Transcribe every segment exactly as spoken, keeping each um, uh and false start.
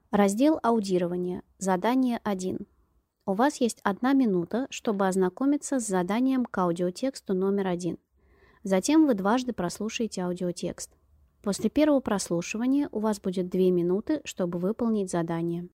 Раздел аудирования. Задание один. У вас есть одна минута, чтобы ознакомиться с заданием к аудиотексту номер один. Затем вы дважды прослушаете аудиотекст. После первого прослушивания у вас будет две минуты, чтобы выполнить задание.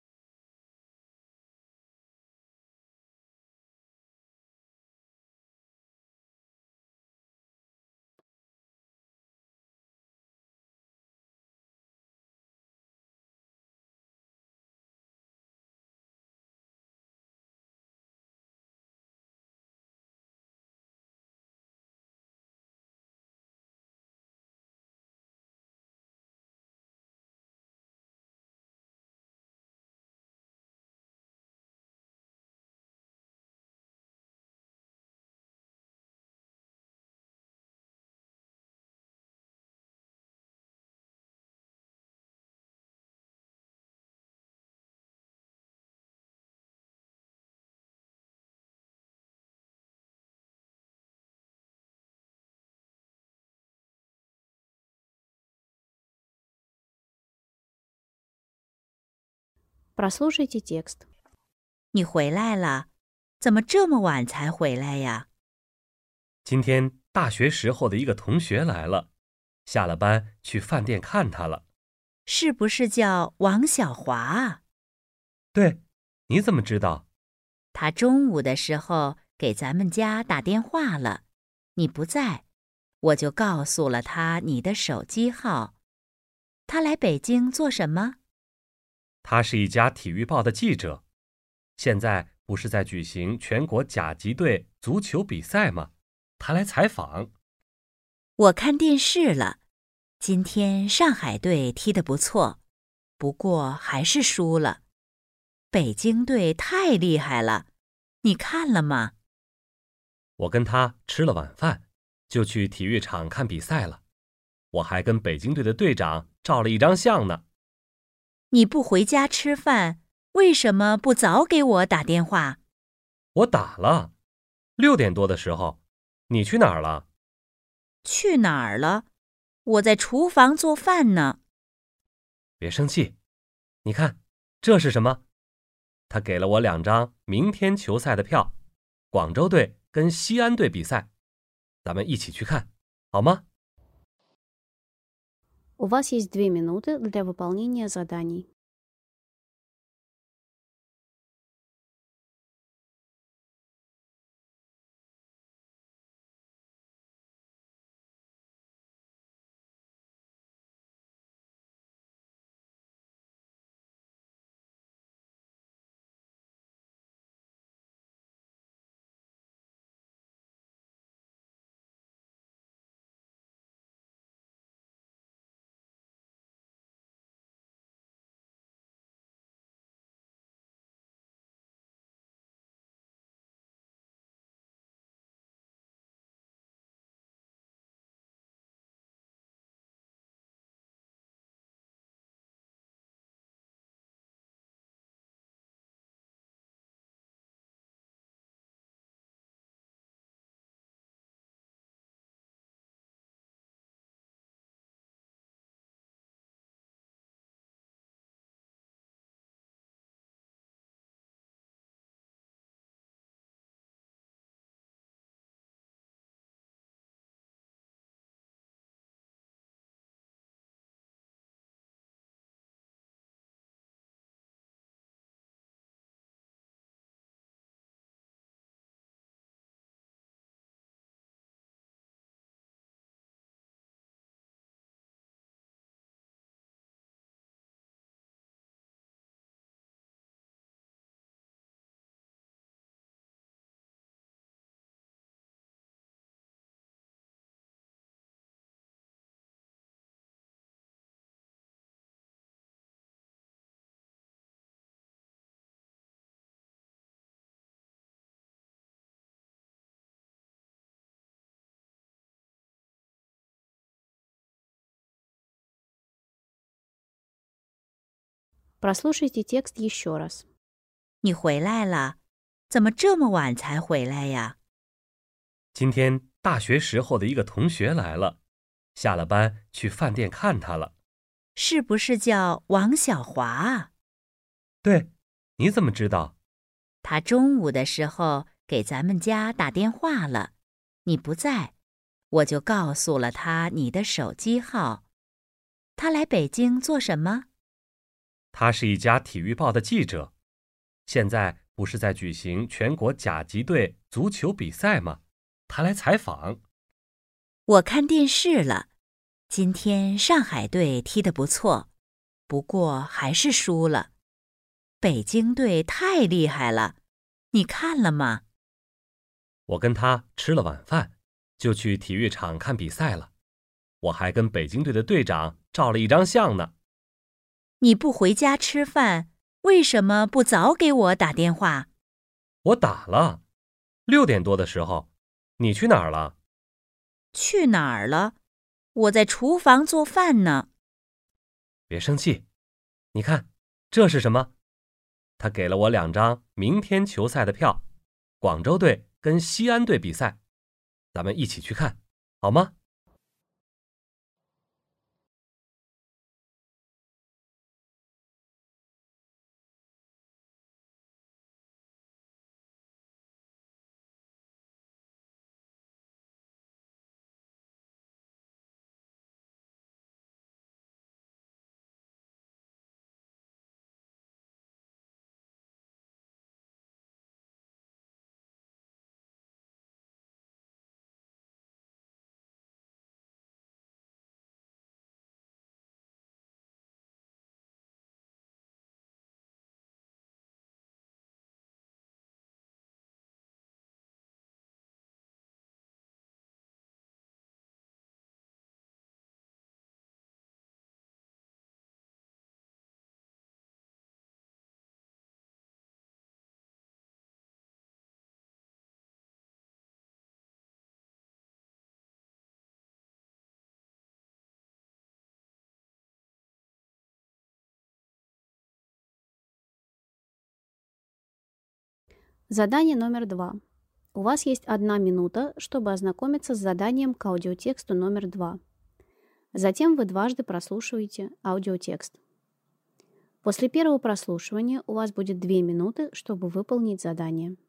Прослушайте текст. 你回来了，怎么这么晚才回来呀？ 今天大学时候的一个同学来了，下了班去饭店看他了。 是不是叫王小华啊？ 对，你怎么知道？ 他中午的时候给咱们家打电话了，你不在，我就告诉了他你的手机号。他来北京做什么？ 他是一家体育报的记者，现在不是在举行全国甲级队足球比赛吗？他来采访。 我看电视了，今天上海队踢得不错，不过还是输了。北京队太厉害了，你看了吗？ 我跟他吃了晚饭，就去体育场看比赛了。我还跟北京队的队长照了一张相呢。 你不回家吃饭，为什么不早给我打电话？ 我打了，六点多的时候。你去哪儿了？ 去哪儿了？我在厨房做饭呢。 别生气，你看，这是什么？他给了我两张明天球赛的票，广州队跟西安队比赛，咱们一起去看，好吗？ У вас есть две минуты для выполнения заданий. Прослушайте текст еще раз. 你回来了，怎么这么晚才回来呀？ 今天大学时候的一个同学来了，下了班去饭店看他了。 是不是叫王小华啊？ 对，你怎么知道？ 他中午的时候给咱们家打电话了，你不在，我就告诉了他你的手机号。他来北京做什么？ 他是一家体育报的记者，现在不是在举行全国甲级队足球比赛吗？他来采访。 我看电视了，今天上海队踢得不错，不过还是输了。北京队太厉害了，你看了吗？ 我跟他吃了晚饭，就去体育场看比赛了。我还跟北京队的队长照了一张相呢。 你不回家吃饭，为什么不早给我打电话？ 我打了，六点多的时候，你去哪儿了？ 去哪儿了？我在厨房做饭呢。 别生气，你看，这是什么？他给了我两张明天球赛的票，广州队跟西安队比赛，咱们一起去看，好吗？ Задание номер два. У вас есть одна минута, чтобы ознакомиться с заданием к аудиотексту номер два. Затем вы дважды прослушиваете аудиотекст. После первого прослушивания у вас будет две минуты, чтобы выполнить задание.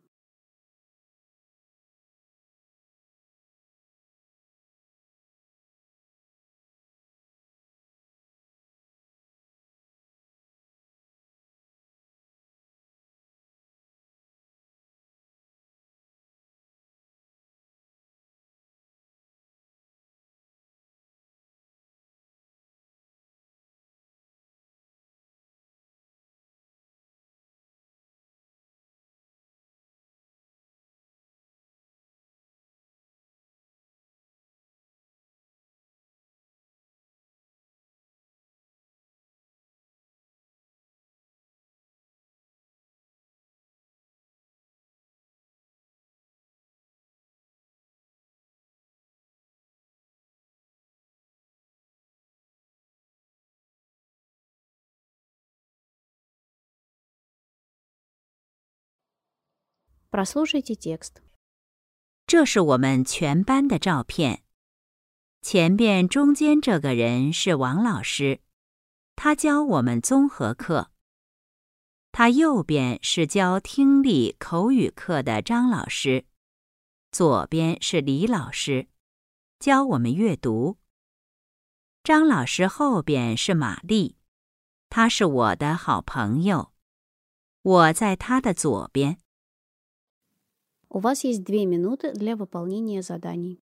Прослушайте текст. 这是我们全班的照片。前边中间这个人是王老师，他教我们综合课。他右边是教听力口语课的张老师，左边是李老师，教我们阅读。张老师后边是玛丽，她是我的好朋友，我在她的左边。 У вас есть две минуты для выполнения заданий.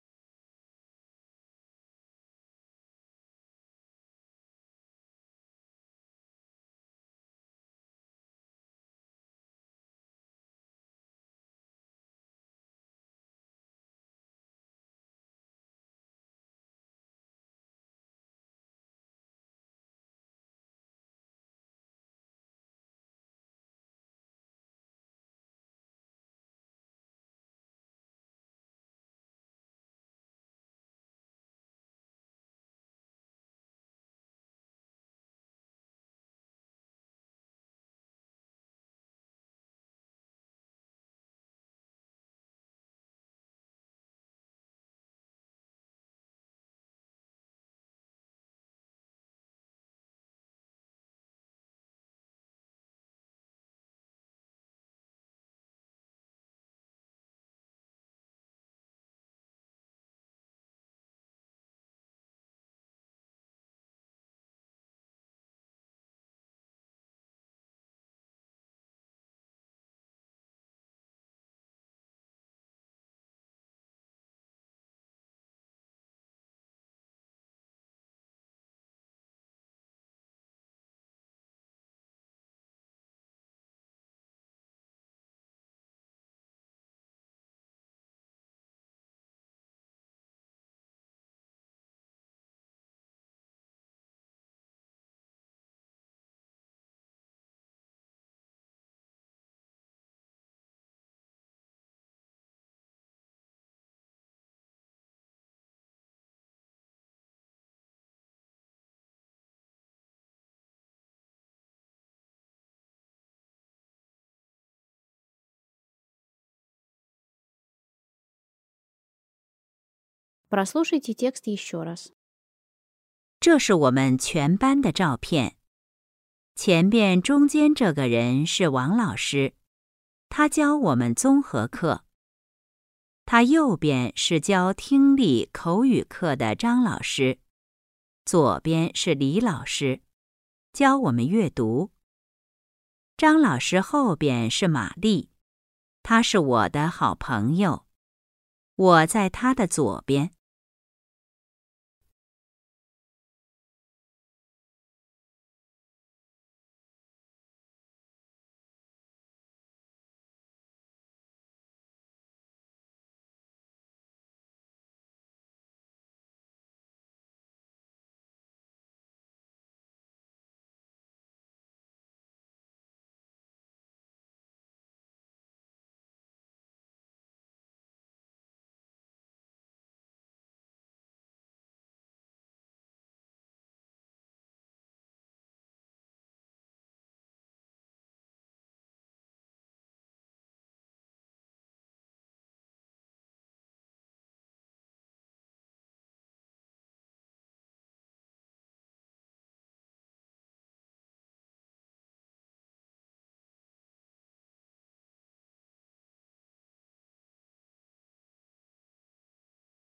Прослушайте текст еще раз. 这是我们全班的照片。前边中间这个人是王老师，他教我们综合课。他右边是教听力口语课的张老师，左边是李老师，教我们阅读。张老师后边是玛丽，她是我的好朋友，我在她的左边。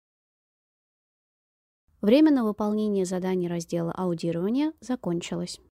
Время на выполнение заданий раздела аудирования закончилось.